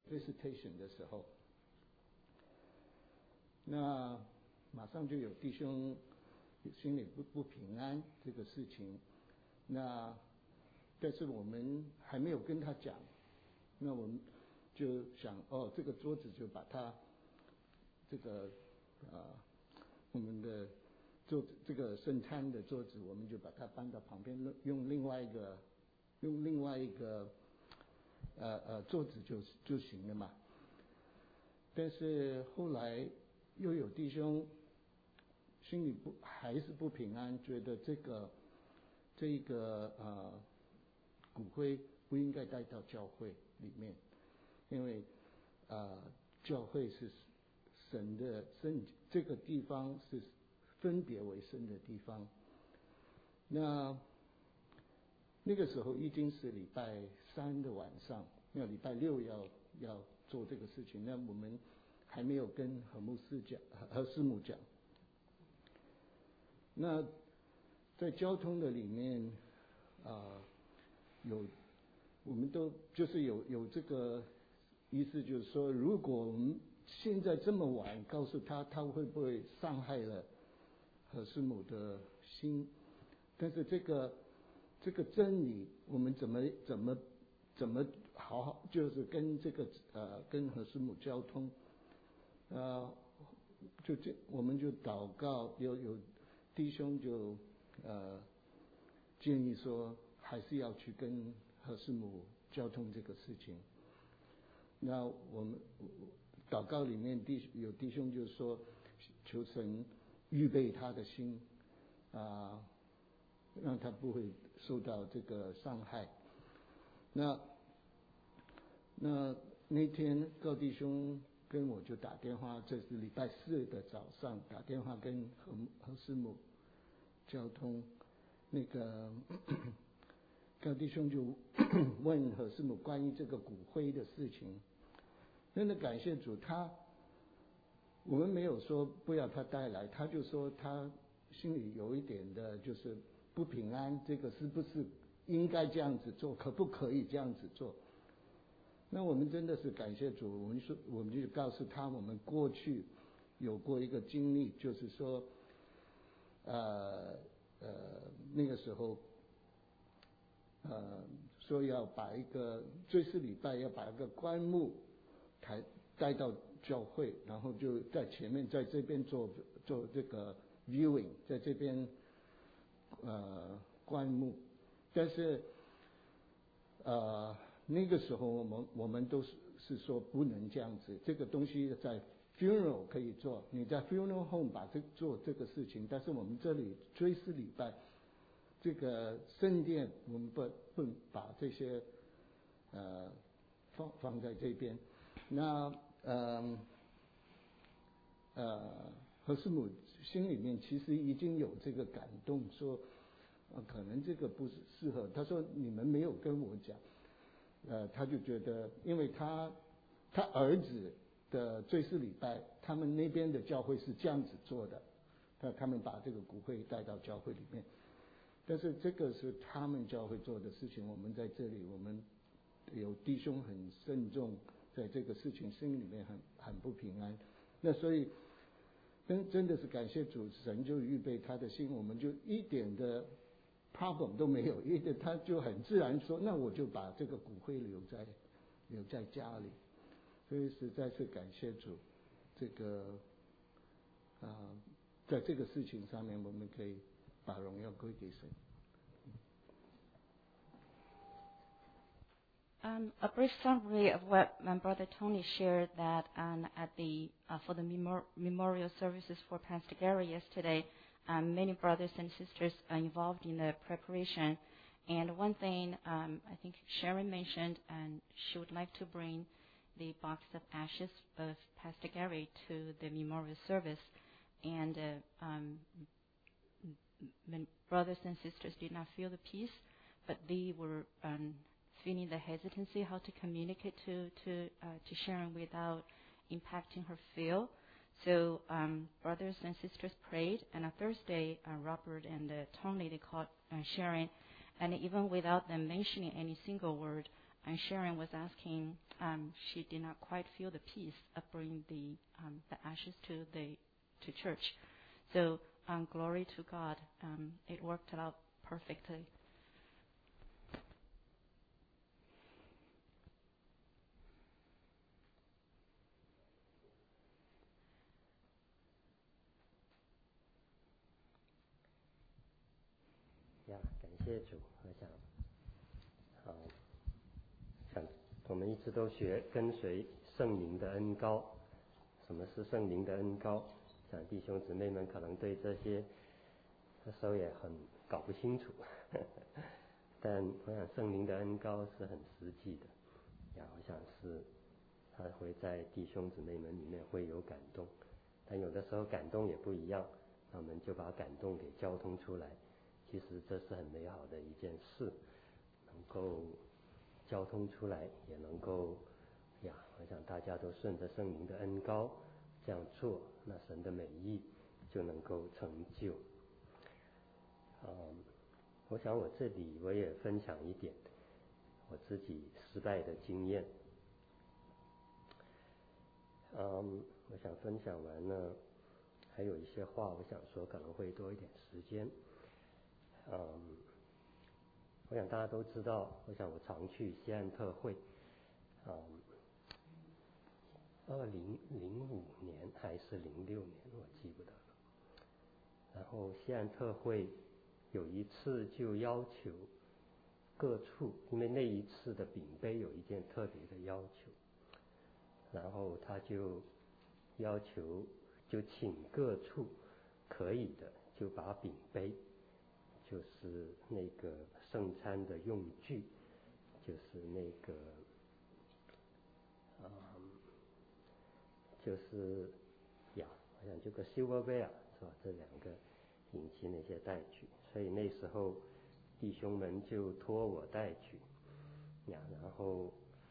visitation 的时候，那马上就有弟兄心里不平安这个事情，但是我们还没有跟他讲，那我们就想这个桌子就把它这个我们的这个圣餐的桌子，我们就把它搬到旁边，用另外一个桌子就行了嘛。但是后来又有弟兄心里还是不平安，觉得这一个骨灰不应该带到教会里面，因为教会是神的圣，这个地方是分别为圣的地方。那个时候已经是礼拜3的晚上，那礼拜6要做这个事情，那我们还没有跟何师母讲。那在交通的里面我们都就是有这个意思，就是说，如果我们现在这么晚告诉他会不会伤害了何师母的心？但是这个真理，我们怎么好就是跟跟何师母交通？我们就祷告，有弟兄就建议说，还是要去跟何师母交通这个事情。那我们祷告里面有弟兄就说，求神预备他的心让他不会受到这个伤害。那天高弟兄跟我就打电话，这是礼拜4的早上打电话跟何师母交通。那个高弟兄就问何师母关于这个骨灰的事情。真的感谢主，我们没有说不要他带来，他就说他心里有一点的就是不平安，这个是不是应该这样子做，可不可以这样子做？那我们真的是感谢主，我们就告诉他，我们过去有过一个经历，就是说那个时候说要把一个追思礼拜要把一个棺木带到教会，然后就在前面在这边做这个 viewing， 在这边棺木。但是那个时候我们都是说不能这样子，这个东西在 funeral 可以做，你在 funeral home 做这个事情，但是我们这里追思礼拜这个圣殿，我们不把这些放在这边。那何师母心里面其实已经有这个感动，说可能这个不适合。他说你们没有跟我讲，他就觉得，因为他儿子的追思礼拜，他们那边的教会是这样子做的，他们把这个骨灰带到教会里面，但是这个是他们教会做的事情，我们在这里，我们有弟兄很慎重，在这个事情心里面很不平安。那所以真的是感谢主，神就预备他的心，我们就一点的 problem 都没有，他就很自然说，那我就把这个骨灰留在家里。所以实在是感谢主，这个在这个事情上面，我们可以把荣耀归给神。 A brief summary of what my brother Tony shared that at the for the memorial services for Pastor Gary yesterday, many brothers and sisters are involved in the preparation. And one thing I think Sharon mentioned, and she would like to bring the box of ashes of Pastor Gary to the memorial service. And brothers and sisters did not feel the peace, but they were feeling the hesitancy how to communicate to Sharon without impacting her feel. So brothers and sisters prayed, and on Thursday, Robert and Tony, they called Sharon, and even without them mentioning any single word, Sharon was asking she did not quite feel the peace of bringing the ashes to church. So glory to God, it worked out perfectly. 呀，感谢主。我想，我们一直都跟随圣灵的恩膏。什么是圣灵的恩膏？想弟兄姊妹们可能对这些那时候也很搞不清楚，但我想圣灵的恩膏是很实际的。呀，我想是他会在弟兄姊妹们里面会有感动，但有的时候感动也不一样，那我们就把感动给交通出来。其实这是很美好的一件事，能够交通出来，也能够我想大家都顺着圣灵的恩膏这样做，那神的美意就能够成就。我想我这里我也分享一点我自己失败的经验。我想分享完呢，还有一些话我想说，可能会多一点时间。我想大家都知道，我想我常去西岸特会，2005年还是06年我记不得了。然后西岸特会有一次就要求各处，因为那一次的饼杯有一件特别的要求，然后他就要求就请各处可以的就把饼杯，就是那个圣餐的用具，就是那个就是我想这个 silverware 是吧，这两个引起那些带去，所以那时候弟兄们就托我带去然后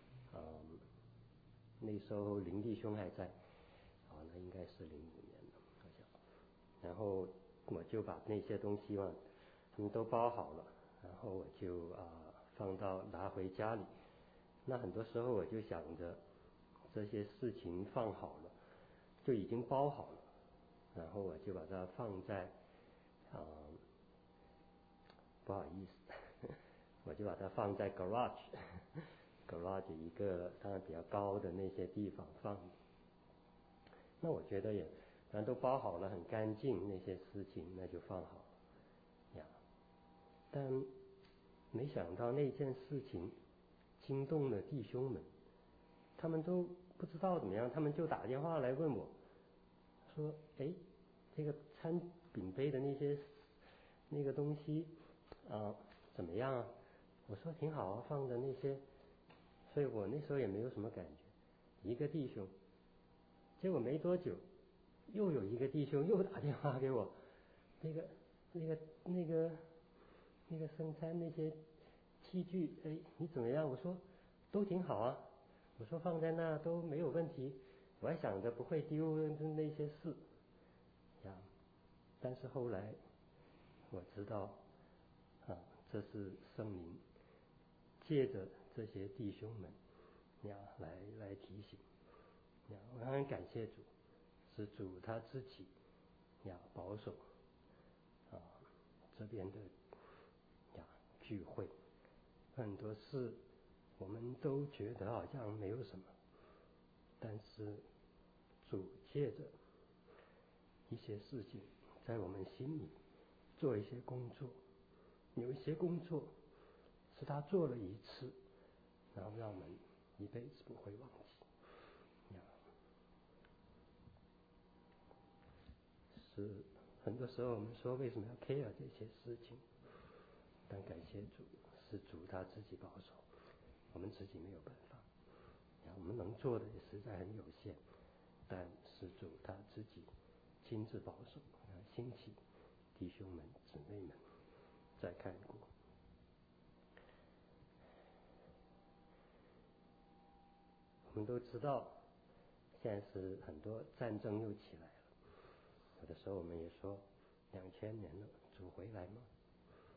那时候林弟兄还在，那应该是05年了好像，然后我就把那些东西嘛他们都包好了，然后我就拿回家里。那很多时候我就想着这些事情放好了就已经包好了，然后我就把它放在不好意思我就把它放在 garage 一个当然比较高的那些地方放。那我觉得也反正都包好了很干净，那些事情那就放好但没想到那件事情惊动了弟兄们，他们都不知道怎么样，他们就打电话来问我说这个餐饼杯的那个东西怎么样啊？我说挺好啊，放着那些，所以我那时候也没有什么感觉。一个弟兄，结果没多久又有一个弟兄又打电话给我，那个圣餐那些器具你怎么样？我说都挺好啊，我说放在那都没有问题，我还想着不会丢那些事但是后来我知道这是圣灵借着这些弟兄们来提醒我很感谢主，是主他自己保守这边的聚会。很多事我们都觉得好像没有什么，但是主借着一些事情在我们心里做一些工作，有一些工作是他做了一次，然后让我们一辈子不会忘记是很多时候我们说为什么要 care 这些事情，但感谢主，是主他自己保守，我们自己没有办法我们能做的也实在很有限，但是主他自己亲自保守兴起弟兄们姊妹们再看过。我们都知道现在是很多战争又起来了，有的时候我们也说2000年了，主回来吗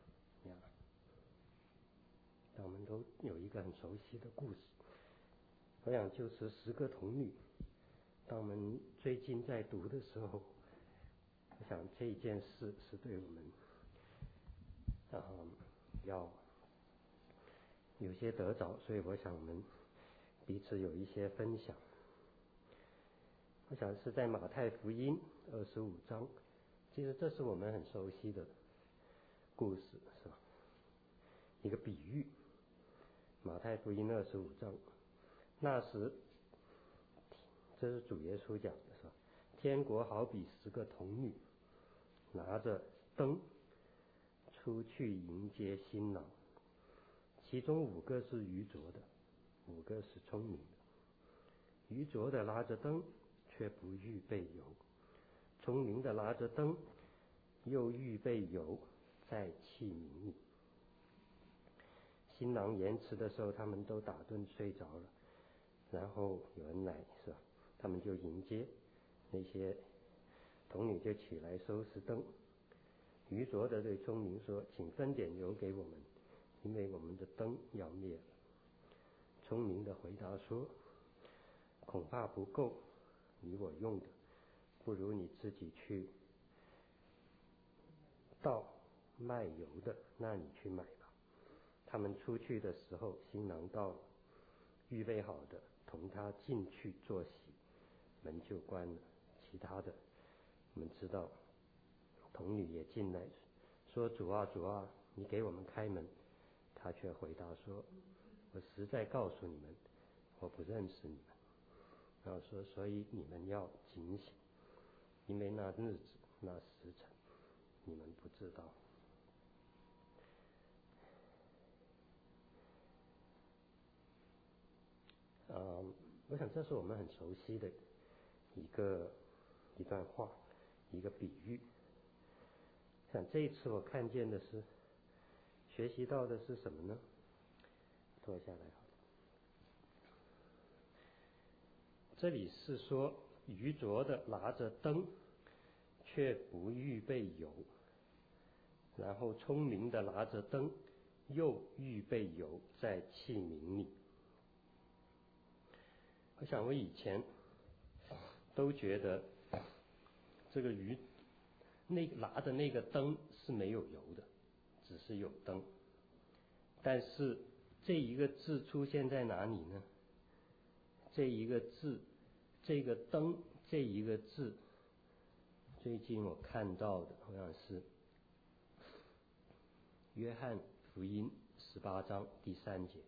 但我们都有一个很熟悉的故事， 我想就是10个童女。当我们最近在读的时候，我想这一件事是对我们要有些得着，所以我想我们彼此有一些分享。我想是在马太福音25章，其实这是我们很熟悉的故事，是吧？一个比喻。马太福音25章，那时，这是主耶稣讲的，是吧？天国好比10个童女，拿着灯出去迎接新郎，其中5个是愚拙的，5个是聪明的。愚拙的拿着灯，却不预备油；聪明的拿着灯，又预备油在器皿里。新郎延迟的时候，他们都打盹睡着了，然后有人来，是吧？他们就迎接，那些童女就起来收拾灯。愚拙的对聪明说：“请分点油给我们，因为我们的灯要灭了。”聪明的回答说：“恐怕不够你我用的，不如你自己去到卖油的那里去买吧。”他们出去的时候，新郎到了，预备好的同他进去坐席，门就关了。其他的我们知道，童女也进来说：“主啊，主啊，你给我们开门。”他却回答说：“我实在告诉你们，我不认识你们。”然后说：“所以你们要警醒，因为那日子那时辰你们不知道。”我想这是我们很熟悉的一段话，一个比喻。想这一次我看见的是，学习到的是什么呢？坐下来好了。这里是说，愚拙的拿着灯，却不预备油；然后聪明的拿着灯，又预备油在器皿里。我想我以前都觉得这个拿的那个灯是没有油的，只是有灯。但是这一个字出现在哪里呢？这一个字，这个灯这一个字，最近我看到的好像是约翰福音18章第3节。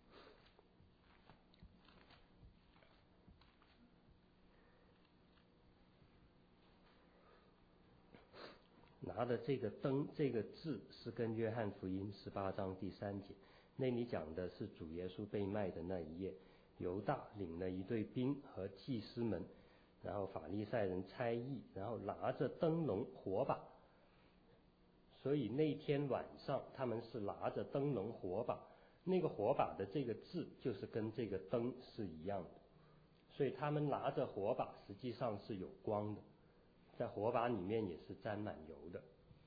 拿的这个灯这个字是跟约翰福音18章第3节，那里讲的是主耶稣被卖的那一夜，犹大领了一队兵和祭司们，然后法利赛人猜疑，然后拿着灯笼火把。所以那天晚上他们是拿着灯笼火把，那个火把的这个字就是跟这个灯是一样的，所以他们拿着火把实际上是有光的，在火把里面也是沾满油的。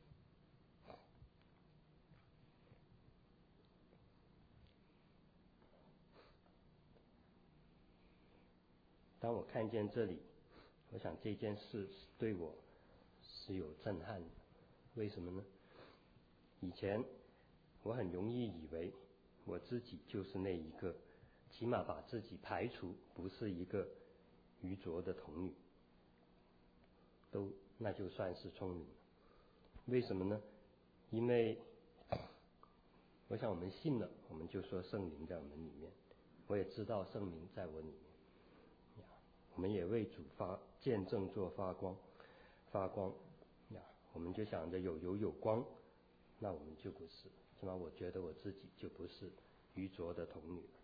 当我看见这里，我想这件事对我是有震撼的。为什么呢？以前我很容易以为我自己就是那一个，起码把自己排除不是一个愚拙的童女，那就算是聪明了。为什么呢？因为我想我们信了，我们就说圣灵在我们里面，我也知道圣灵在我里面，我们也为主见证做发光，我们就想着有油有光，那我们就不是，起码我觉得我自己就不是愚拙的童女了。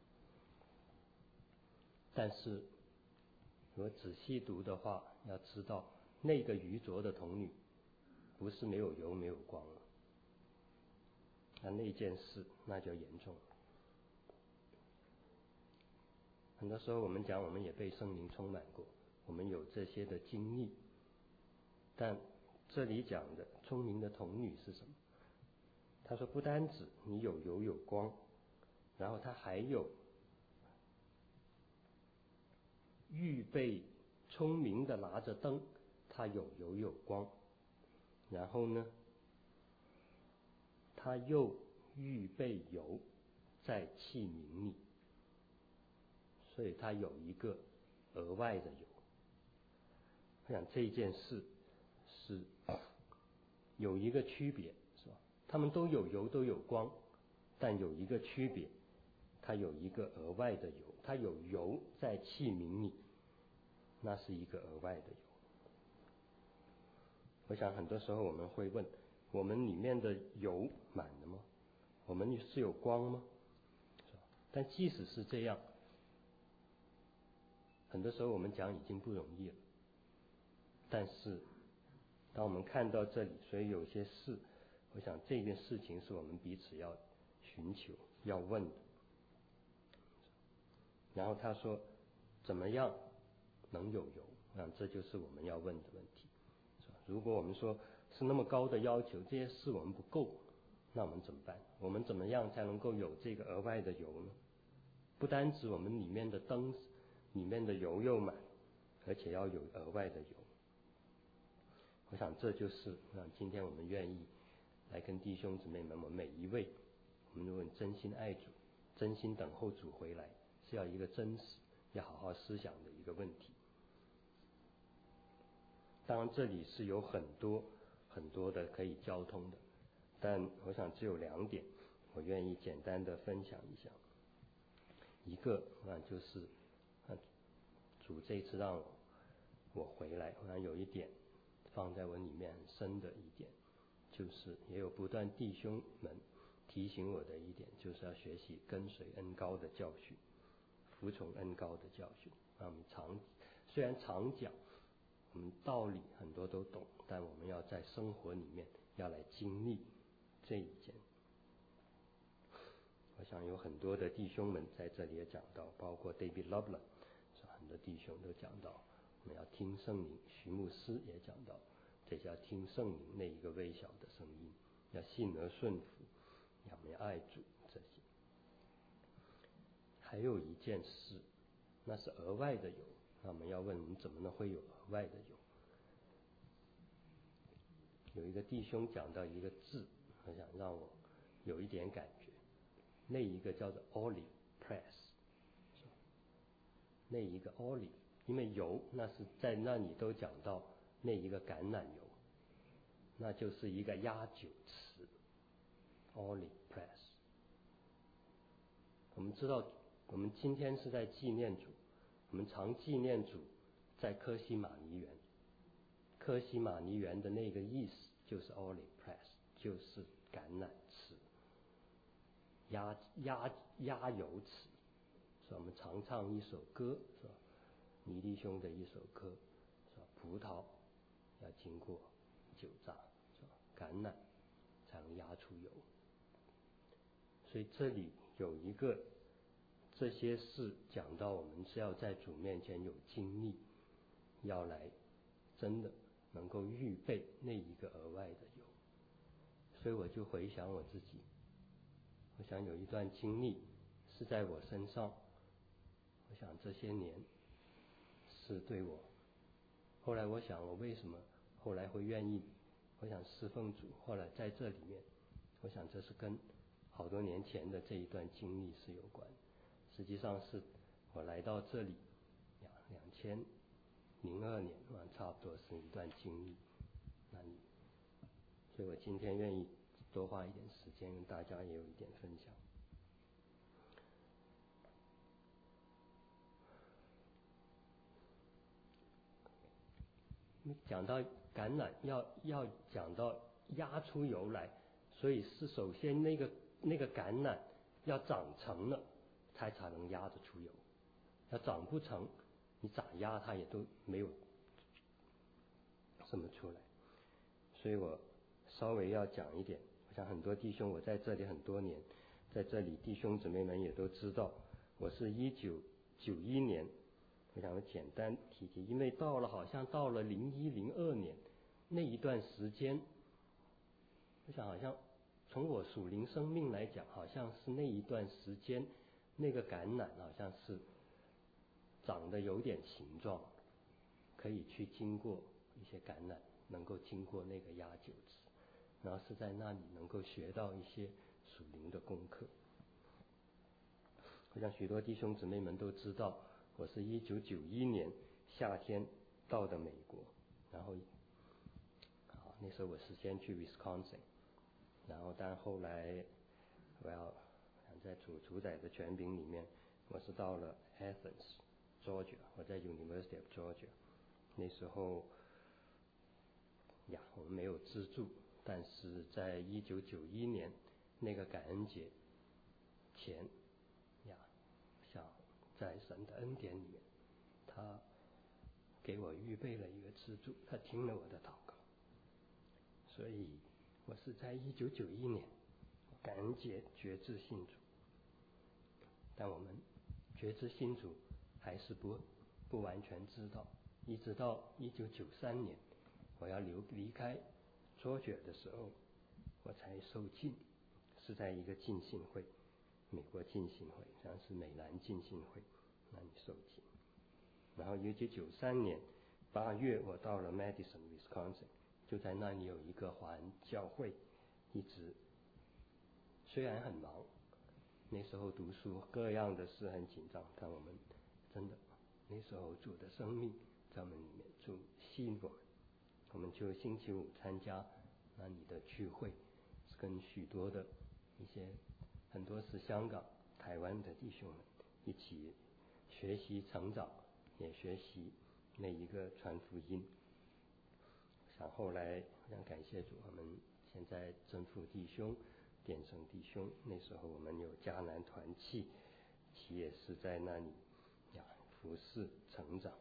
但是如果仔细读的话，要知道那个愚拙的童女不是没有油没有光了，那件事那就严重了。很多时候我们讲我们也被圣灵充满过，我们有这些的经历，但这里讲的聪明的童女是什么？他说不单止你有油有光，然后他还有预备聪明的拿着灯，他有油有光。然后呢，他又预备油在器皿里，所以他有一个额外的油。我想这件事是有一个区别，是吧？他们都有油都有光，但有一个区别，它有一个额外的油，它有油在器皿里，那是一个额外的油。我想很多时候我们会问，我们里面的油满了吗？我们是有光吗？是吧？但即使是这样，很多时候我们讲已经不容易了。但是当我们看到这里，所以有些事，我想这件事情是我们彼此要寻求要问的。然后他说怎么样能有油？这就是我们要问的问题，是吧？如果我们说是那么高的要求，这些事我们不够，那我们怎么办？我们怎么样才能够有这个额外的油呢？不单指我们里面的灯里面的油又满，而且要有额外的油。我想这就是今天我们愿意来跟弟兄姊妹们，我们每一位，我们如果真心爱主，真心等候主回来，是要一个真实要好好思想的一个问题。当然这里是有很多很多的可以交通的，但我想只有2点我愿意简单的分享一下。一个就是主这次让我回来，有一点放在我里面很深的一点，就是也有不断弟兄们提醒我的一点，就是要学习跟随恩膏的教训，服从恩膏的教训。我们虽然常讲，我们道理很多都懂，但我们要在生活里面要来经历这一件。我想有很多的弟兄们在这里也讲到，包括 David Lobler， 很多弟兄都讲到我们要听圣灵，徐牧师也讲到这叫听圣灵那一个微小的声音，要信而顺服，我们要爱主，这些。还有一件事，那是额外的油，那我们要问，我们怎么能会有额外的油？有一个弟兄讲到一个字，我想让我有一点感觉，那一个叫做 olive press， 那一个 olive， 因为油那是在那里都讲到那一个橄榄油，那就是一个压酒池 olive press。 我们知道我们今天是在纪念主，我们常纪念主在科西玛尼园，科西玛尼园的那个意思就是 olive press， 就是橄榄池，压油池。所以我们常唱一首歌，是吧？尼弟兄的一首歌，是吧？葡萄要经过酒榨，是吧？橄榄才能压出油。所以这里有一个这些事讲到，我们是要在主面前有经历，要来真的能够预备那一个额外的油。所以我就回想我自己，我想有一段经历是在我身上，我想这些年是对我，后来我想我为什么后来会愿意，我想侍奉主，后来在这里面，我想这是跟好多年前的这一段经历是有关。实际上是我来到这里2002年，差不多是一段经历。所以我今天愿意多花一点时间跟大家也有一点分享。讲到橄榄要讲到压出油来，所以是首先那个橄榄要长成了才能压得出油，要长不成你咋压它也都没有什么出来。所以我稍微要讲一点，我想很多弟兄，我在这里很多年，在这里弟兄姊妹们也都知道，我是1991年，我想简单提提，因为好像到了01、02年那一段时间，我想好像从我属灵生命来讲，好像是那一段时间那个橄榄好像是长得有点形状，可以去经过一些感染，能够经过那个压酒池，然后是在那里能够学到一些属灵的功课。我想许多弟兄姊妹们都知道，我是1991年夏天到的美国，然后那时候我是先去 Wisconsin， 然后但后来我想在主宰的权柄里面，我是到了 Athens Georgia， 我在 University of Georgia。 那时候我们没有资助，但是在1991年那个感恩节前想在神的恩典里面，他给我预备了一个资助，他听了我的祷告，所以我是在1991年感恩节决志信主。但我们决志信主还是不完全知道，一直到1993年我要离开卓觉的时候，我才受浸，是在一个浸信会，美国浸信会，像是美兰浸信会那里受浸。然后1993年8月我到了 Madison Wisconsin， 就在那里有一个华人教会，一直虽然很忙，那时候读书各样的事很紧张，但我们真的那时候主的生命在我们里面，主吸引我们就星期五参加那里的聚会，跟许多的很多是香港台湾的弟兄们一起学习成长，也学习每一个传福音。想后来想感谢主，我们现在真父弟兄典生弟兄，那时候我们有迦南团契也是在那里服侍成长。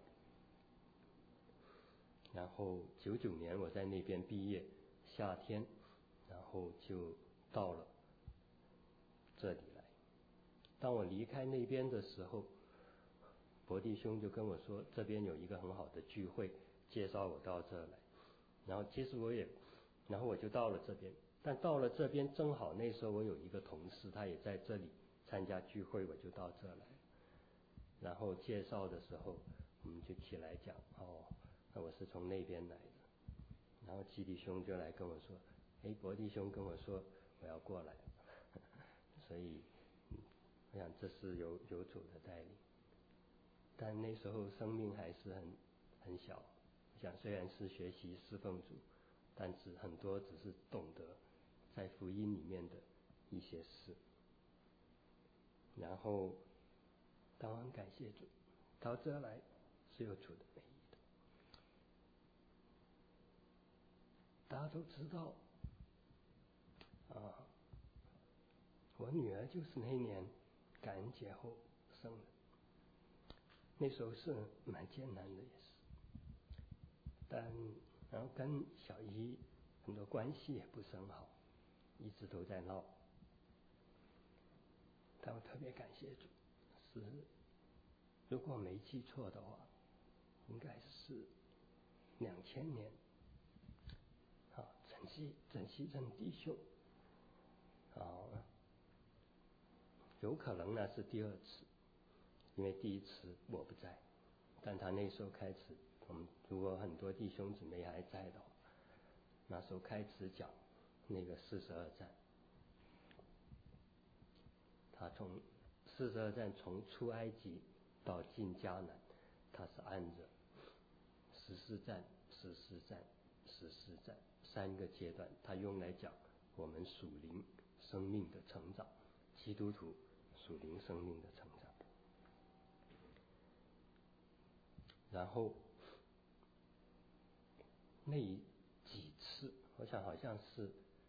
然后99年我在那边毕业，夏天，然后就到了这里来。当我离开那边的时候，伯弟兄就跟我说这边有一个很好的聚会，介绍我到这来。然后其实然后我就到了这边，但到了这边正好那时候我有一个同事，他也在这里参加聚会，我就到这来。然后介绍的时候我们就起来讲，那我是从那边来的。然后基弟兄就来跟我说，伯弟兄跟我说我要过来所以我想这是有主的带领。但那时候生命还是很小，我想虽然是学习侍奉主，但是很多只是懂得在福音里面的一些事。然后当然感谢主，到这来是有主的美意的。大家都知道我女儿就是那年感恩节后生的，那时候是蛮艰难的，也是，然后跟小姨很多关系也不是很好，一直都在闹。但我特别感谢主，是如果没记错的话，应该是2000年陈锡珍弟兄有可能呢是第2次，因为第1次我不在，但他那时候开始，我们如果很多弟兄姊妹还在的话，那时候开始讲那个42站，他从42站从出埃及到进迦南，他是按着14站3个阶段，他用来讲我们属灵生命的成长，基督徒属灵生命的成长。然后那几次，我想好像是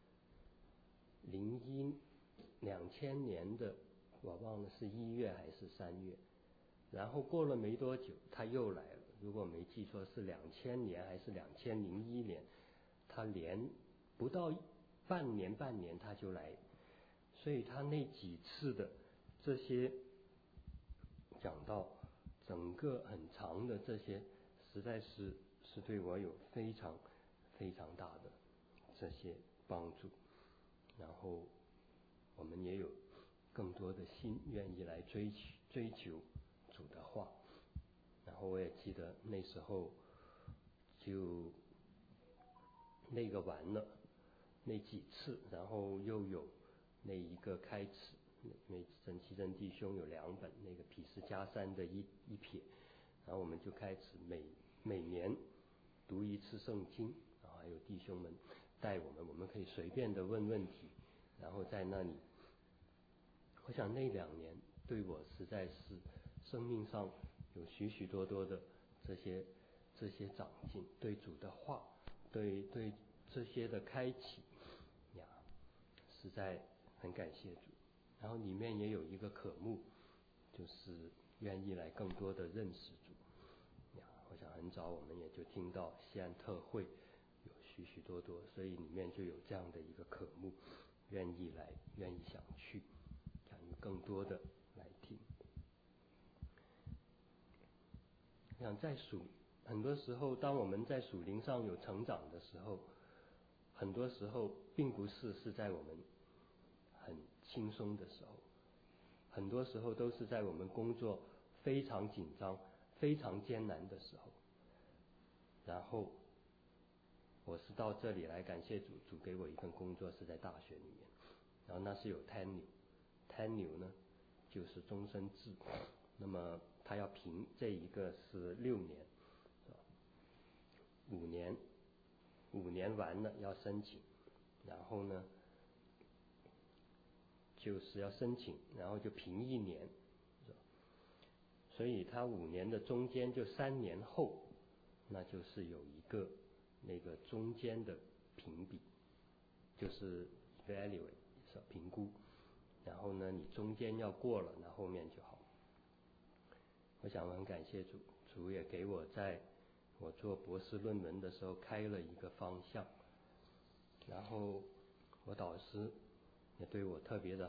2000年的，我忘了是1月还是3月，然后过了没多久他又来了，如果没记错是2000年还是2001年，他连不到半年他就来，所以他那几次的这些讲到整个很长的这些，实在是对我有非常非常大的这些帮助。然后我们也有更多的心愿意来追求主的话， 然后我也记得那时候就那个完了那几次，然后又有那一个开始，因为陈其贞弟兄有2本那个毗斯迦山的一撇，然后我们就开始每年读一次圣经，然后还有弟兄们带我们可以随便的问问题，然后在那里，我想那2年对我实在是生命上有许许多多的这些长进，对主的话，对这些的开启呀，实在很感谢主。然后里面也有一个渴慕，就是愿意来更多的认识主呀。我想很早我们也就听到西安特会有许许多多，所以里面就有这样的一个渴慕，愿意想去，想更多的来听。想在很多时候，当我们在属灵上有成长的时候，很多时候并不是在我们很轻松的时候，很多时候都是在我们工作非常紧张、非常艰难的时候。然后我是到这里来感谢主，主给我一份工作是在大学里面，然后那是有 tenure 呢就是终身制，那么他要评这一个是6年，5年完了要申请，然后呢就是要申请，然后就评1年，所以他5年的中间就3年后，那就是有一个那个中间的评比，就是 evaluate 评估，然后呢你中间要过了，那后面就好。我想我很感谢主，主也给我在我做博士论文的时候开了一个方向，然后我导师也对我特别的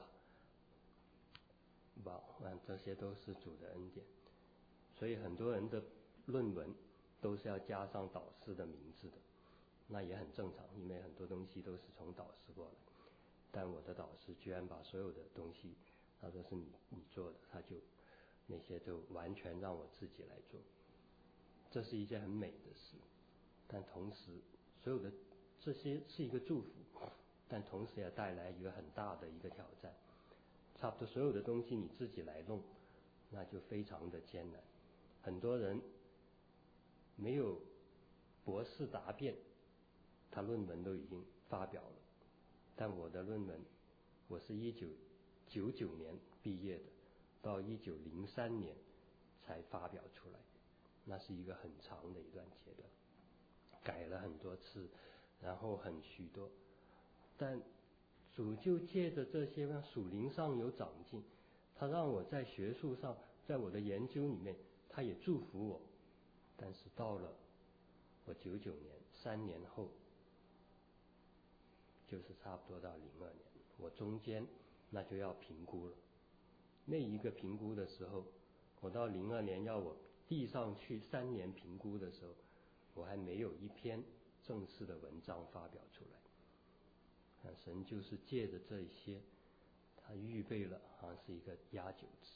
这些都是主的恩典。所以很多人的论文都是要加上导师的名字的，那也很正常，因为很多东西都是从导师过来。但我的导师居然把所有的东西，他说是你做的，他就那些就完全让我自己来做，这是一件很美的事。但同时所有的这些是一个祝福，但同时也带来一个很大的一个挑战。差不多所有的东西你自己来弄，那就非常的艰难。很多人没有博士答辩，他论文都已经发表了，但我的论文，我是1999年毕业的，到1903年才发表出来，那是一个很长的一段阶段，改了很多次，然后很许多，但主就借着这些属灵上有长进，他让我在学术上，在我的研究里面，他也祝福我。但是到了我99年3年后，就是差不多到02年，我中间那就要评估了。那一个评估的时候，我到02年要我递上去3年评估的时候，我还没有一篇正式的文章发表出来。神就是借着这些，他预备了好像是一个压酒池。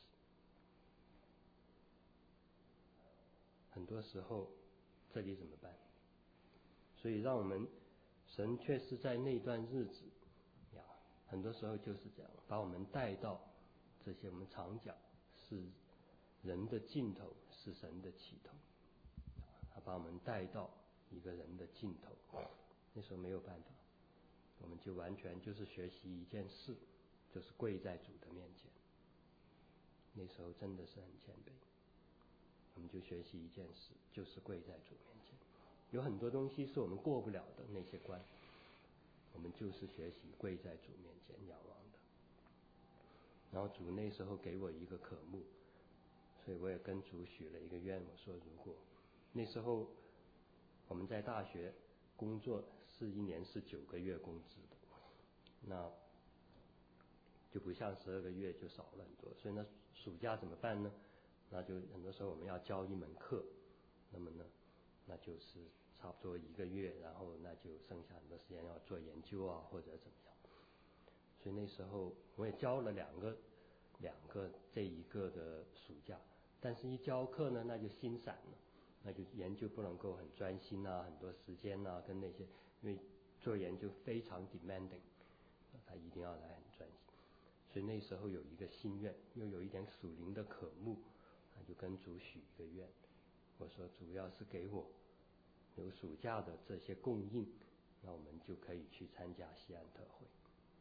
很多时候这里怎么办？所以让我们神确实在那段日子呀，很多时候就是这样，把我们带到这些我们常讲是人的尽头，是神的起头。他把我们带到一个人的尽头，那时候没有办法，我们就完全就是学习一件事，就是跪在主的面前。那时候真的是很谦卑，我们就学习一件事，就是跪在主面前。有很多东西是我们过不了的那些关，我们就是学习跪在主面前仰望的。然后主那时候给我一个渴慕，所以我也跟主许了一个愿，我说如果那时候我们在大学工作是1年是9个月工资的，那就不像12个月就少了很多，所以那暑假怎么办呢？那就很多时候我们要教一门课，那么呢，那就是差不多1个月，然后那就剩下很多时间要做研究啊或者怎么样。所以那时候我也教了两个这一个的暑假， 但是一教课呢，那就心散了，那就研究不能够很专心啊，很多时间啊，跟那些，因为做研究非常 demanding， 他一定要来很专心。所以那时候有一个心愿，又有一点属灵的渴慕，那就跟主许一个愿，我说主要是给我有暑假的这些供应，那我们就可以去参加西安特会。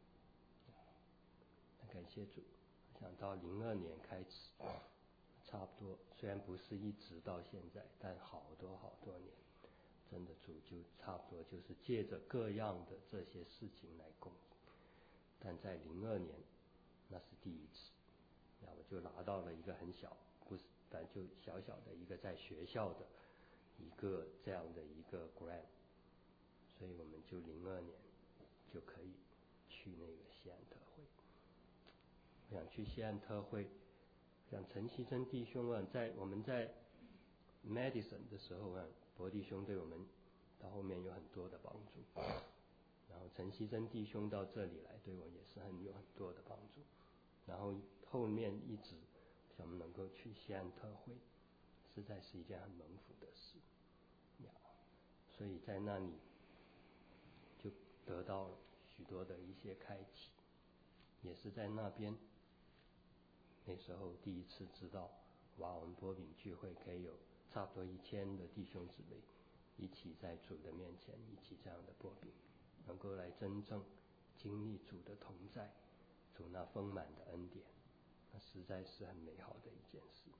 感谢主，想到02年开始，差不多虽然不是一直到现在，但好多年，真的主就差不多就是借着各样的这些事情来供应。但在02年，那是第一次，那我就拿到了一个很小，不是，但就小小的一个在学校的一个这样的一个 grant， 所以我们就02年就可以去那个西安特会。我想去西安特会，像陈锡珍弟兄啊，我们在 Madison 的时候啊，博弟兄对我们到后面有很多的帮助，然后陈锡珍弟兄到这里来对我也是有很多的帮助，然后后面一直想我们能够去西安特会，实在是一件很蒙福的事，所以在那里就得到了许多的一些开启，也是在那边那时候第一次知道，哇，我们波饼聚会可以有差不多1000的弟兄姊妹一起在主的面前一起这样的波饼，能够来真正经历主的同在，主那丰满的恩典，那实在是很美好的一件事。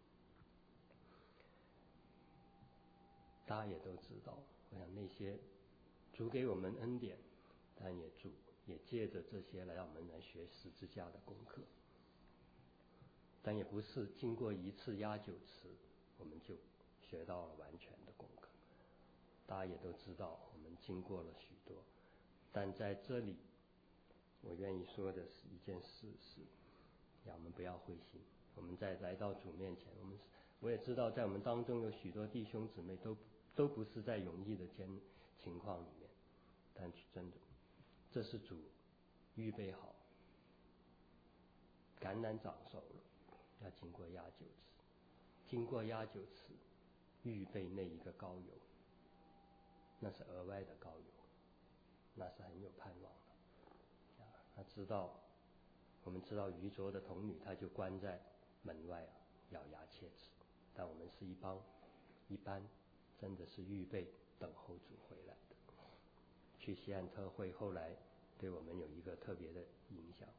大家也都知道，我想那些主给我们恩典，但主也借着这些来让我们来学十字架的功课，但也不是经过一次压酒池我们就学到了完全的功课。大家也都知道，我们经过了许多，但在这里我愿意说的是一件事是，让我们不要灰心。我们在来到主面前，我也知道在我们当中有许多弟兄姊妹都不是在容易的情况里面，但真的这是主预备好，橄榄长熟了要经过压酒池，经过压酒池预备那一个膏油，那是额外的膏油，那是很有盼望的。我们知道愚拙的童女她就关在门外啊，咬牙切齿，但我们是一般真的是预备等候主回来的。去西安特会后来对我们有一个特别的影响。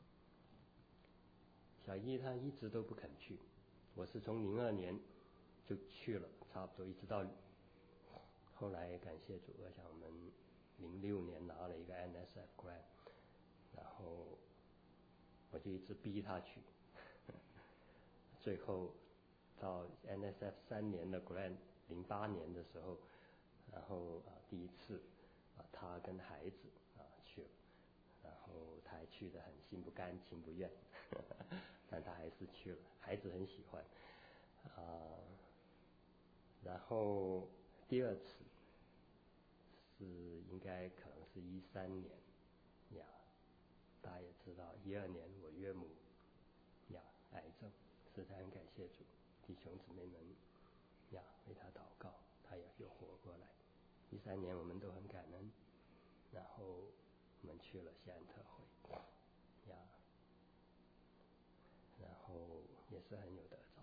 小一他一直都不肯去，我是从02年就去了，差不多一直到后来感谢主，我想我们06年拿了一个 NSF grant， 然后我就一直逼他去，最后到 NSF 3年的 grant， 08年的时候，然后第一次他跟孩子去了，然后他还去得很心不甘情不愿，但他还是去了，孩子很喜欢然后第二次是应该可能是13年呀，大家也知道12年我岳母癌症，实在很感谢主，弟兄姊妹们为他祷告，他也又活过来。13年我们都很感恩，然后我们去了西安特会然后也是很有得着。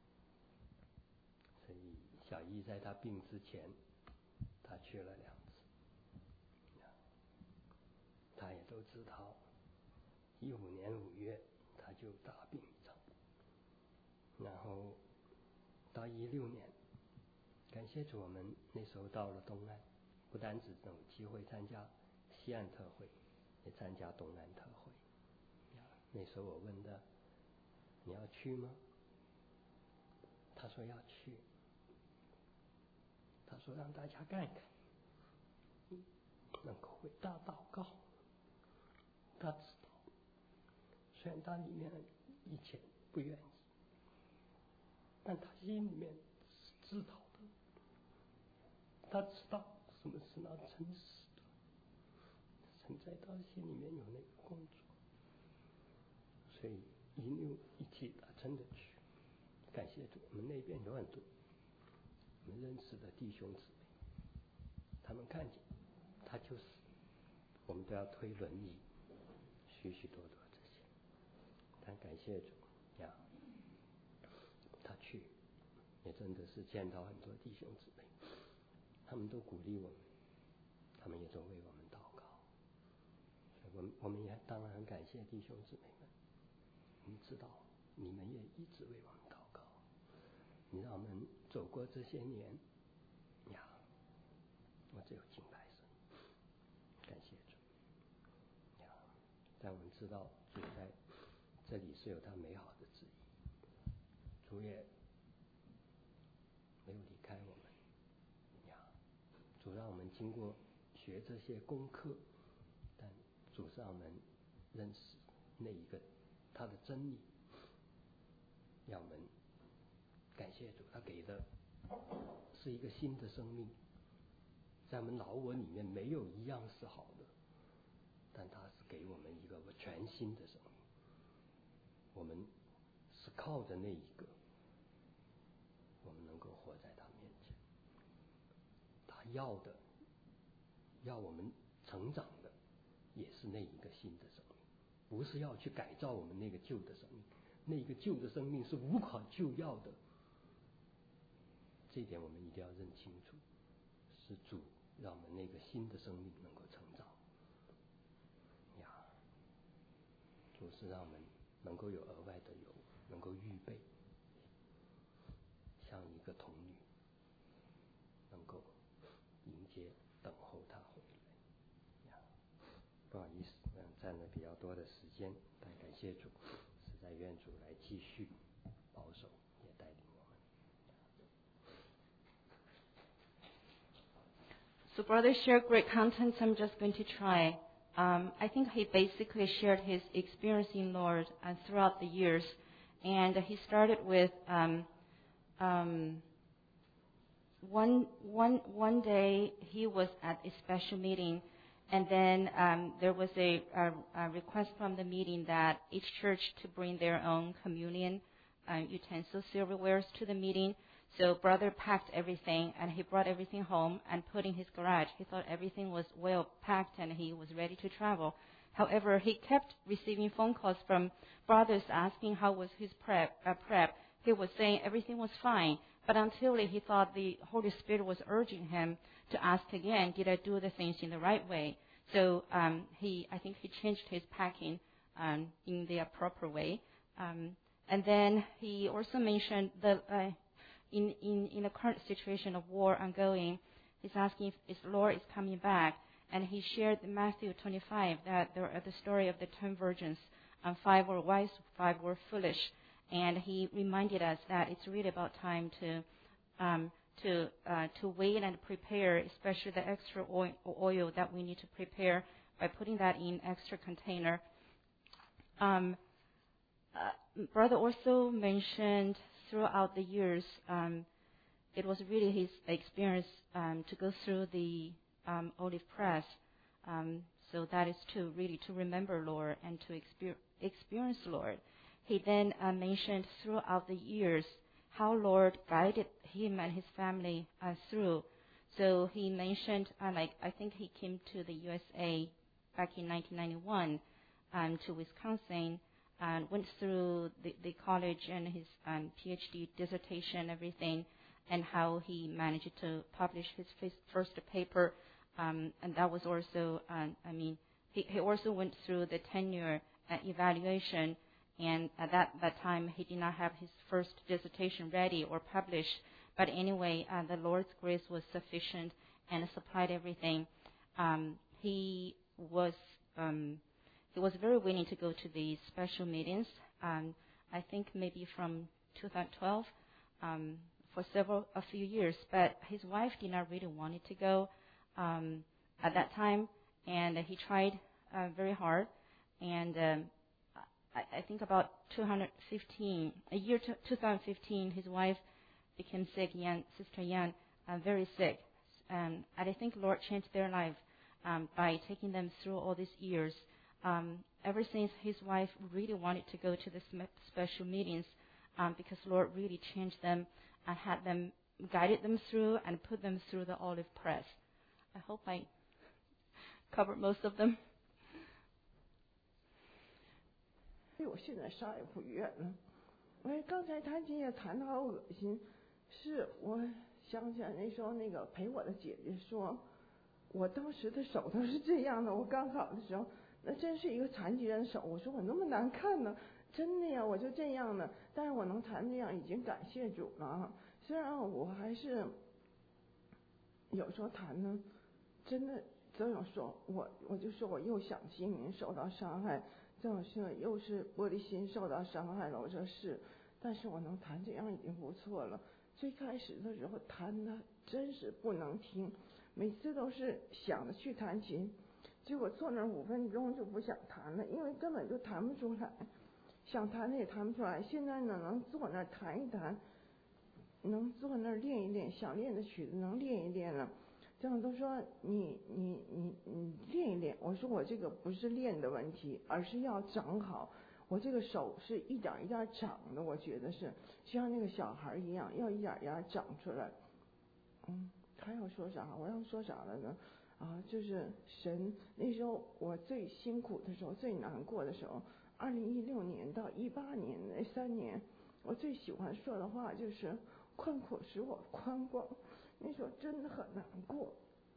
所以小一在他病之前他去了2次，他也都知道15年5月他就大病一场，然后到16年感谢主，我们那时候到了东岸，不单只有机会参加西岸特会，也参加东岸特会。那时候我问他你要去吗？他说要去，他说让大家看看，能够为他祷告。他知道虽然他里面以前不愿意，但他心里面是知道的，他知道什么是那真实的，神在他心里面有那个工作，所以1617他真的去，感谢主， 们那边有很多我们认识的弟兄姊妹，他们看见他就是，我们都要推轮椅，许许多多这些。但感谢主呀，他去也真的是见到很多弟兄姊妹，他们都鼓励我们，他们也都为我们祷告。所以我们也当然很感谢弟兄姊妹们，我们知道你们也一直为我们祷告，你让我们走过这些年呀，我只有敬拜神，感谢主呀。但我们知道主在这里是有他美好的旨意，主也没有离开我们呀。主让我们经过学这些功课，但主让我们认识那一个他的真理，让我们感谢主，他给的是一个新的生命，在我们老我里面没有一样是好的，但他是给我们一个全新的生命，我们是靠着那一个，我们能够活在他面前。他要的，要我们成长的，也是那一个新的生命，不是要去改造我们那个旧的生命，那个旧的生命是无可救药的。这一点我们一定要认清楚，是主让我们那个新的生命能够成长呀。主是让我们能够有额外的油，能够预备，像一个童女，能够迎接等候他回来呀。不好意思，占了比较多的时间，但感谢主，实在愿主来继续保守，也带领我们。 So brother shared great contents. I'm just going to try. I think he basically shared his experience in Lord throughout the years, and he started with one day he was at a special meeting, and then there was a request from the meeting that each church to bring their own communion utensils, silverwares to the meeting. So brother packed everything, and he brought everything home and put in his garage. He thought everything was well packed and he was ready to travel. However, he kept receiving phone calls from brothers asking how was his prep. He was saying everything was fine, but until he thought the Holy Spirit was urging him to ask again, did I do the things in the right way? So I think he changed his packing in the proper way. And then he also mentioned that in the current situation of war ongoing, he's asking if the Lord is coming back. And he shared Matthew 25, that there are the story of the 10 virgins. 5 were wise, 5 were foolish. And he reminded us that it's really about time to wait and prepare, especially the extra oil that we need to prepare by putting that in extra container. Brother also mentioned throughout the years, it was really his experience to go through the olive press. So that is to remember Lord and to experience Lord. He then mentioned throughout the years how Lord guided him and his family through. So he mentioned, I think he came to the USA back in 1991 to Wisconsin, and went through the college and his PhD dissertation, everything, and how he managed to publish his first paper. And that was also, he also went through the tenure evaluation, and at that time he did not have his first dissertation ready or published. But anyway, the Lord's grace was sufficient and supplied everything. He was very willing to go to these special meetings. I think maybe from 2012 for a few years. But his wife did not really want it to go at that time, and he tried very hard. And I think about 2015, 2015, his wife became sick, Sister Yan, very sick. And I think Lord changed their life by taking them through all these years. Ever since his wife really wanted to go to the special meetings, because Lord really changed them and had them guided them through and put them through the olive press. I hope I covered most of them. 我现在啥也不愿了。刚才弹琴也弹得好恶心，是我想起来那时候那个陪我的姐姐说，我当时的手都是这样的，我刚考的时候，那真是一个残疾人手。我说我那么难看呢，真的呀，我就这样的，但是我能弹这样，已经感谢主了。虽然我还是有时候弹呢，真的这样说，我就说我又想心灵受到伤害。这种是又是玻璃心受到伤害了，我说是，但是我能弹这样已经不错了。最开始的时候弹的真是不能听，每次都是想着去弹琴，结果坐那5分钟就不想弹了，因为根本就弹不出来，想弹的也弹不出来。现在呢，能坐那弹一弹，能坐那练一练，想练的曲子能练一练了。这样都说你练一练，我说我这个不是练的问题，而是要长好。我这个手是一点一点长的，我觉得是就像那个小孩一样，要一点一点长出来。还要说啥？我要说啥了呢？就是神那时候我最辛苦的时候，最难过的时候，2016年到18年那3年，我最喜欢说的话就是宽阔使我宽广。那时候真的很难过。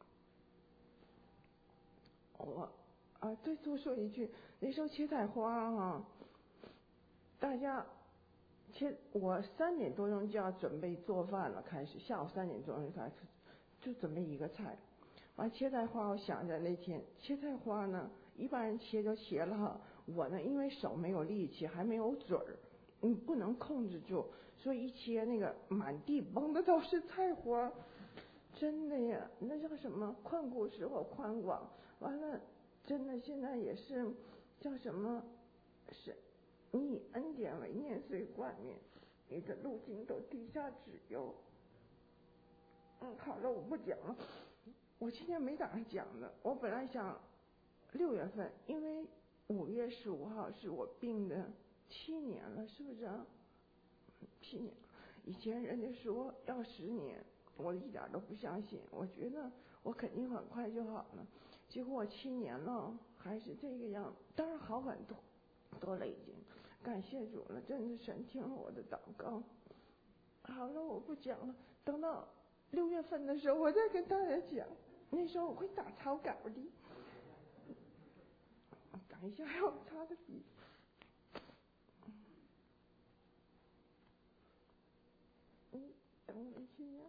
再多说一句，那时候切菜花大家我3点多钟就要准备做饭了，开始下午3点钟就开始就准备一个菜。完切菜花，我想着那天切菜花呢，一般人切就切了，我呢因为手没有力气，还没有嘴儿，不能控制住，所以一切那个满地崩的都是菜花。真的呀，那叫什么宽阔使我宽广。完了，真的现在也是叫什么，是你以恩典为念髓冠冕，你的路径都地下只有。好了，我不讲了。我今天没打算讲的，我本来想6月份，因为5月15号是我病的7年了，是不是啊？7年，以前人家说要10年。我一点都不相信，我觉得我肯定很快就好了，结果我7年了还是这个样，当然好很多了已经，感谢主了，真的神听了我的祷告。好了，我不讲了，等到6月份的时候我再跟大家讲，那时候我会打草稿的。等一下还有擦的笔。等我一下。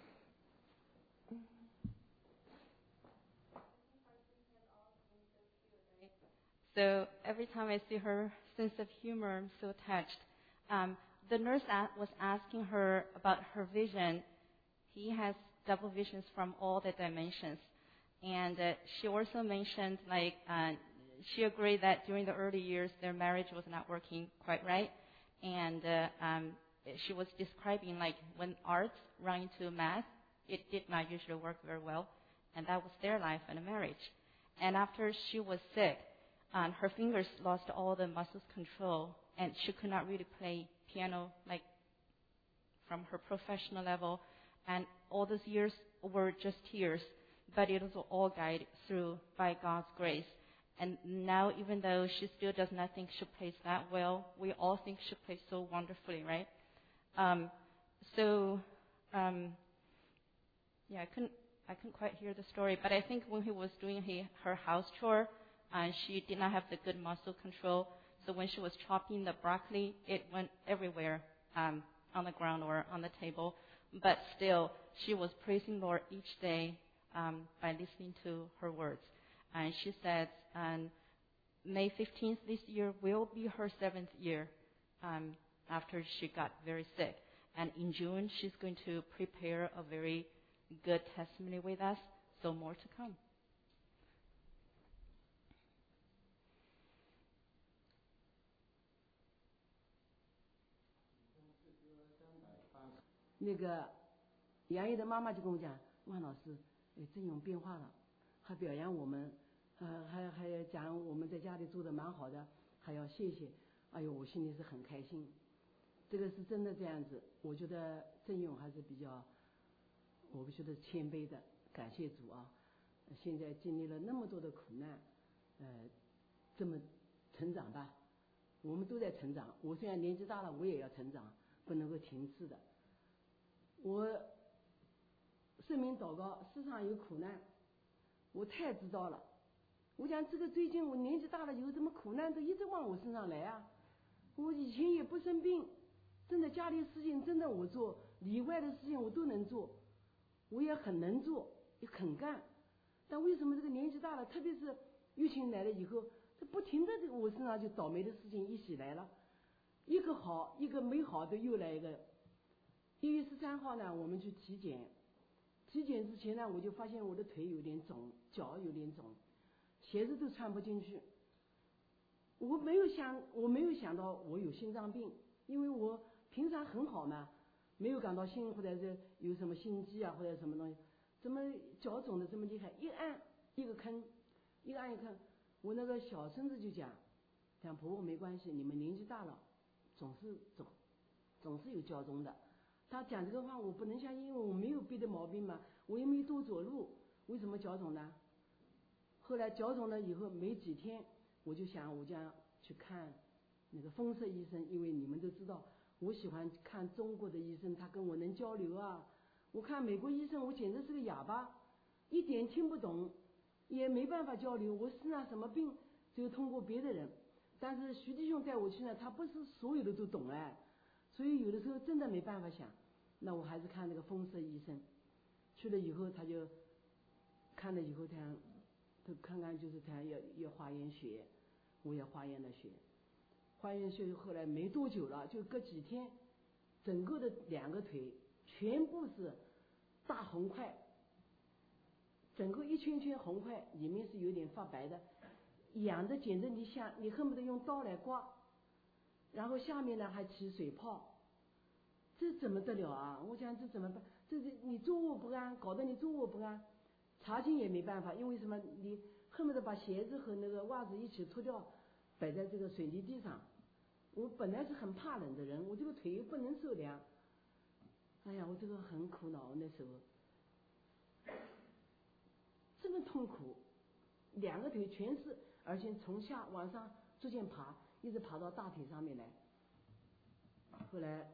So every time I see her sense of humor, I'm so touched. The nurse was asking her about her vision. He has double visions from all the dimensions. And she also mentioned, she agreed that during the early years, their marriage was not working quite right. And she was describing, when arts run into math, it did not usually work very well. And that was their life and marriage. And after she was sick, her fingers lost all the muscles control, and she could not really play piano from her professional level. And all those years were just tears, but it was all guided through by God's grace. And now, even though she still does not think she plays that well, we all think she plays so wonderfully, right? I couldn't quite hear the story, but I think when he was doing her house chore, she did not have the good muscle control. So when she was chopping the broccoli, it went everywhere on the ground or on the table. But still, she was praising Lord each day by listening to her words. And she said, May 15th this year will be her 7th year after she got very sick. And in June, she's going to prepare a very good testimony with us, so more to come. 那个杨毅的妈妈就跟我讲，万老师，阵容变化了，还表扬我们，还讲我们在家里做的蛮好的，还要谢谢。哎呦，我心里是很开心。 这个是真的这样子。我觉得郑勇还是比较，我觉得谦卑的，感谢主啊！现在经历了那么多的苦难，这么成长吧，我们都在成长。我虽然年纪大了，我也要成长，不能够停滞的。我圣名祷告，世上有苦难，我太知道了。我讲这个最近我年纪大了以后，怎么苦难都一直往我身上来啊？我以前也不生病，真的家里事情真的我做，里外的事情我都能做，我也很能做，也肯干。但为什么这个年纪大了，特别是疫情来了以后，这不停的我身上就倒霉的事情一起来了，一个好一个没好的又来一个。1月13号呢，我们去体检，体检之前呢，我就发现我的腿有点肿，脚有点肿，鞋子都穿不进去。我没有想到我有心脏病，因为我平常很好嘛，没有感到心或者是有什么心悸啊或者什么东西，怎么脚肿的这么厉害？一按一个坑，一按一个坑，我那个小孙子就讲婆婆没关系，你们年纪大了，总是有脚肿的。他讲这个话我不能相信，因为我没有别的毛病嘛，我也没多走路，为什么脚肿呢？后来脚肿了以后没几天，我就想我将去看那个风湿医生，因为你们都知道我喜欢看中国的医生，他跟我能交流啊。我看美国医生我简直是个哑巴，一点听不懂，也没办法交流，我身上什么病只有通过别的人。但是徐弟兄带我去呢，他不是所有的都懂哎，所以有的时候真的没办法想，那我还是看那个风湿医生。去了以后他就看了以后他看看就是他要化验血，我也化验了血，化验血后来没多久了，就隔几天，整个的2个腿全部是大红块，整个一圈圈红块，里面是有点发白的，痒的简直你恨不得用刀来刮，然后下面呢还起水泡，这怎么得了啊？我想这怎么办？这你坐卧不安，搞得你坐卧不安，查经也没办法，因为什么？你恨不得把鞋子和那个袜子一起脱掉，摆在这个水泥地上。我本来是很怕冷的人，我这个腿又不能受凉，哎呀，我这个很苦恼。那时候这么痛苦，2个腿全是，而且从下往上逐渐爬，一直爬到大腿上面来。后来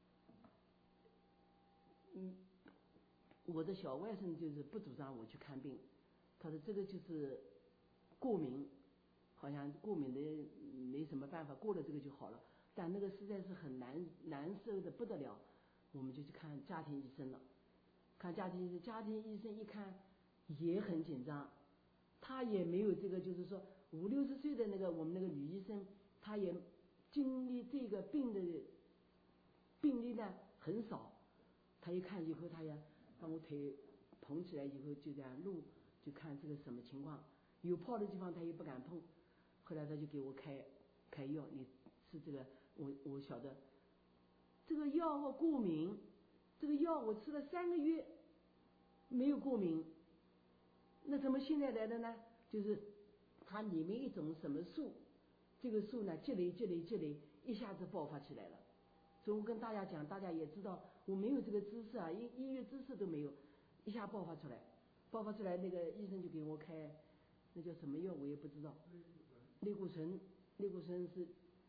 我的小外甥就是不主张我去看病，他说这个就是过敏，好像过敏的没什么办法，过了这个就好了，但那个实在是很难受的不得了，我们就去看家庭医生了。看家庭医生，家庭医生一看也很紧张，他也没有这个，就是说50、60岁的那个我们那个女医生，她也经历这个病的病例呢很少，他一看以后，他也把我腿捧起来以后就这样录，就看这个什么情况，有泡的地方他也不敢碰。后来他就给我开药，你吃这个，我晓得这个药我过敏，这个药我吃了3个月没有过敏，那怎么现在来的呢？就是它里面一种什么素，这个素呢积累，一下子爆发起来了。所以我跟大家讲，大家也知道我没有这个知识啊，医学知识都没有，一下爆发出来，那个医生就给我开那叫什么药我也不知道，类固醇是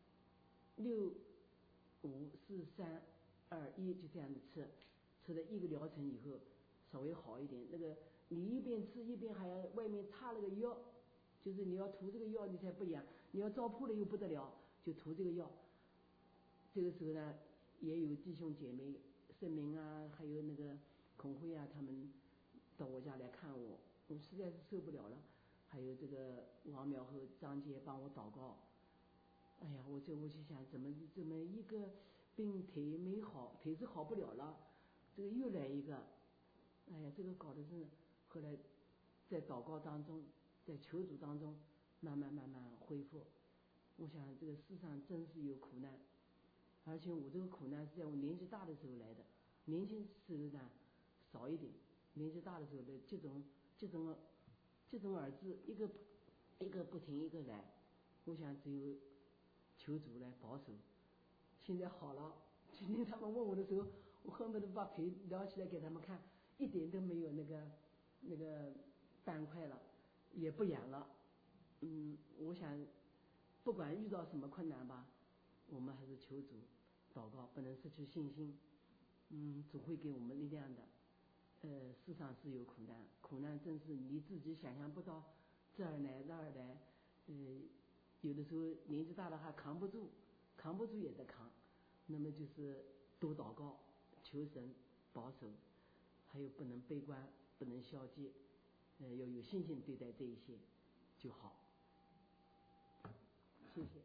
6、5、4、3、2、1就这样子吃了1个疗程以后稍微好一点。那个你一边吃一边还要外面擦了个药，就是你要涂这个药你才不痒，你要糟粕了又不得了，就涂这个药。这个时候呢，也有弟兄姐妹圣明啊，还有那个孔辉啊，他们到我家来看我，我实在是受不了了。还有这个王苗和张杰帮我祷告。哎呀，我就想，怎么一个病腿没好，腿是好不了了，这个又来一个，哎呀，这个搞的是后来在祷告当中，在求主当中，慢慢恢复。我想这个世上真是有苦难。而且我这个苦难是在我年纪大的时候来的，年轻时候呢少一点，年纪大的时候的这种儿子一个不停一个来，我想只有求主来保守。现在好了， 今天他们问我的时候，我恨不得把腿撩起来给他们看，一点都没有那个斑块了，也不痒了。我想不管遇到什么困难吧，我们还是求主祷告，不能失去信心。主会给我们力量的。世上是有苦难，苦难正是你自己想象不到，这儿来那儿来，有的时候年纪大了还扛不住也得扛。那么就是多祷告，求神保守，还有不能悲观，不能消极，要有信心对待这一些就好。谢谢。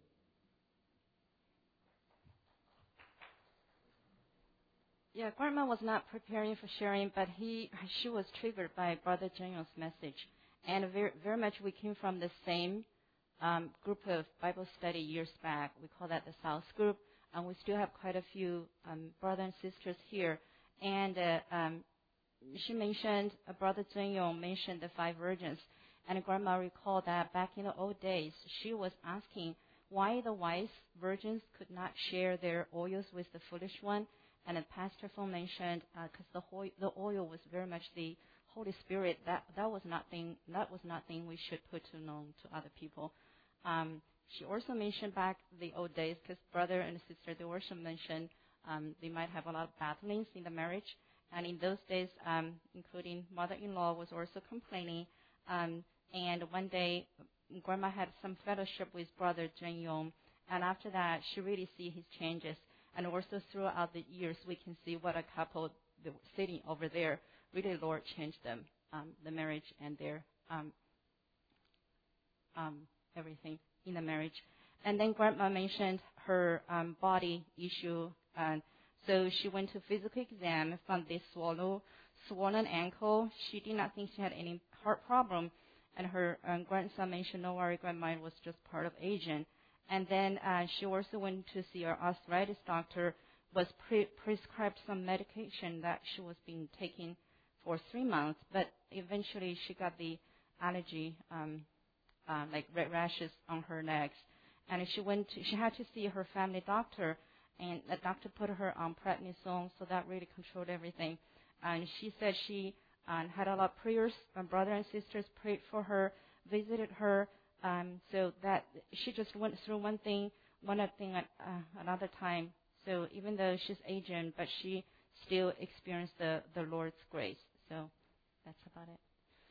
Yeah, Grandma was not preparing for sharing, but she was triggered by Brother Zhenyong's message. And very, very much we came from the same group of Bible study years back. We call that the South Group. And we still have quite a few brothers and sisters here. And she mentioned, Brother Zhenyong mentioned the 5 virgins. And Grandma recalled that back in the old days, she was asking why the wise virgins could not share their oils with the foolish one. And Pastor Feng mentioned because the oil was very much the Holy Spirit. That was nothing we should put known to other people. She also mentioned back the old days because brother and sister they also mentioned they might have a lot of battlings in the marriage. And in those days, including mother-in-law was also complaining. And one day, Grandma had some fellowship with Brother Zhenyong. And after that, she really see his changes. And also throughout the years, we can see what a couple that were sitting over there, really Lord changed them, the marriage and their everything in the marriage. And then Grandma mentioned her body issue. And so she went to physical exam, found this swollen ankle. She did not think she had any heart problem. And her grandson mentioned, no worry, Grandma, it was just part of aging. And then she also went to see her arthritis doctor, was prescribed some medication that she was being taking for 3 months. But eventually she got the allergy, like red rashes on her legs. And she had to see her family doctor. And the doctor put her on prednisone, so that really controlled everything. And she said she had a lot of prayers. My brother and sisters prayed for her, visited her. So that she just went through one thing at another time. So even though she's aging, but she still experienced the Lord's grace. So that's about it.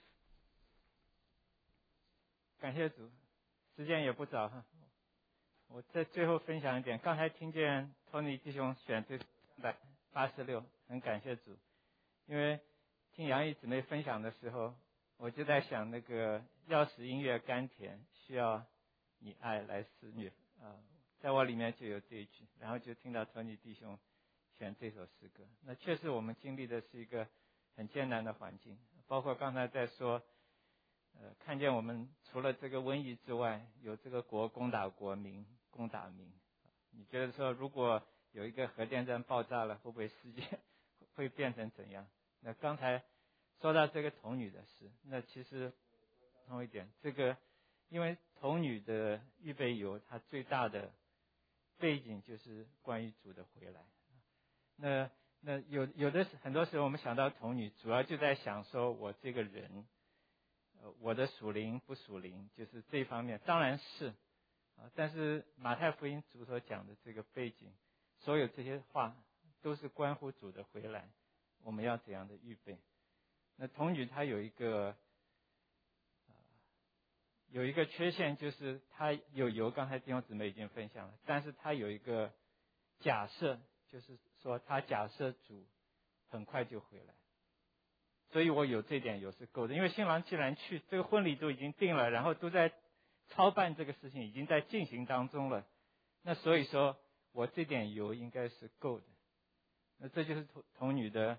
感谢主，时间也不早哈。我在最后分享一点，刚才听见托尼弟兄选这386，很感谢主，因为听杨毅姊妹分享的时候。我就在想那个要使音乐甘甜，需要你爱来施虐在我里面就有这一句，然后就听到托尼弟兄选这首诗歌。那确实我们经历的是一个很艰难的环境，包括刚才在说看见我们除了这个瘟疫之外，有这个国攻打国，民攻打民。你觉得说如果有一个核电站爆炸了，会不会世界会变成怎样？那刚才说到这个童女的事，那其实同一点，这个因为童女的预备油，它最大的背景就是关于主的回来。那有的很多时候我们想到童女，主要就在想说我这个人，我的属灵不属灵，就是这方面，当然是但是马太福音主所讲的这个背景，所有这些话都是关乎主的回来，我们要怎样的预备。那童女她有一个缺陷，就是她有油，刚才弟兄姊妹已经分享了，但是她有一个假设，就是说她假设主很快就回来，所以我有这点油是够的，因为新郎既然去，这个婚礼都已经定了，然后都在操办这个事情，已经在进行当中了，那所以说我这点油应该是够的。那这就是童女的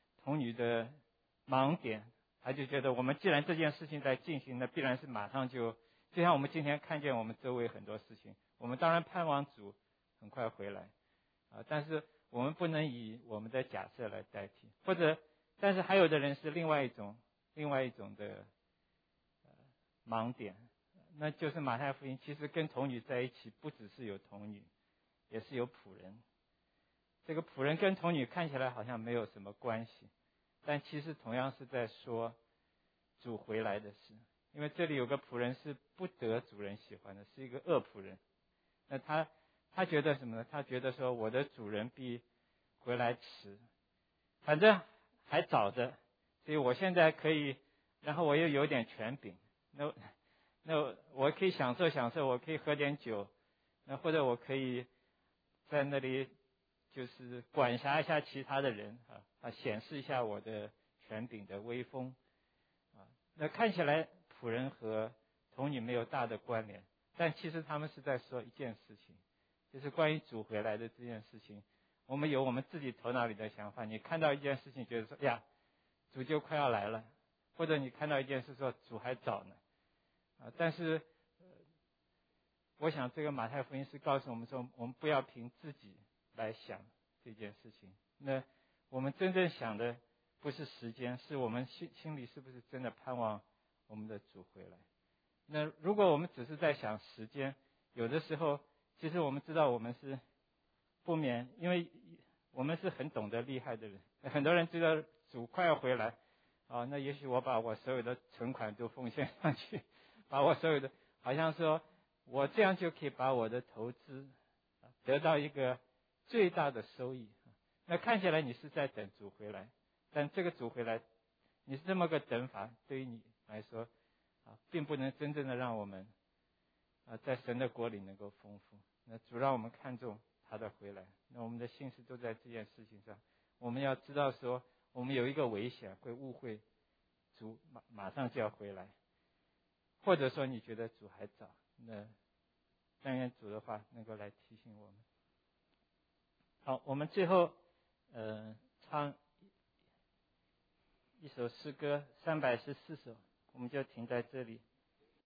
盲点，他就觉得我们既然这件事情在进行，那必然是马上就像我们今天看见我们周围很多事情，我们当然盼望主很快回来但是我们不能以我们的假设来代替，但是还有的人是另外一种的盲点，那就是马太福音其实跟童女在一起，不只是有童女，也是有仆人。 这个仆人跟童女看起来好像没有什么关系，但其实同样是在说主回来的事。因为这里有个仆人是不得主人喜欢的，是一个恶仆人。那他觉得什么呢？他觉得说我的主人必回来迟，反正还早着，所以我现在可以，然后我又有点权柄，那我可以享受，我可以喝点酒，那或者我可以在那里就是管辖一下其他的人显示一下我的权柄的威风那看起来仆人和童女没有大的关联，但其实他们是在说一件事情，就是关于主回来的这件事情。我们有我们自己头脑里的想法，你看到一件事情觉得说呀主就快要来了，或者你看到一件事说主还早呢但是我想这个马太福音是告诉我们说，我们不要凭自己来想这件事情。那我们真正想的不是时间，是我们心里是不是真的盼望我们的主回来。那如果我们只是在想时间，有的时候其实我们知道我们是不免，因为我们是很懂得厉害的人，很多人知道主快要回来那也许我把我所有的存款都奉献上去，把我所有的好像说我这样就可以把我的投资得到一个最大的收益。那看起来你是在等主回来，但这个主回来你是这么个等法，对于你来说并不能真正的让我们在神的国里能够丰富。那主让我们看重他的回来，那我们的心思都在这件事情上。我们要知道说我们有一个危险，会误会主马上就要回来，或者说你觉得主还早，那但愿主的话能够来提醒我们。好，我们最后唱一首诗歌314首，我们就停在这里。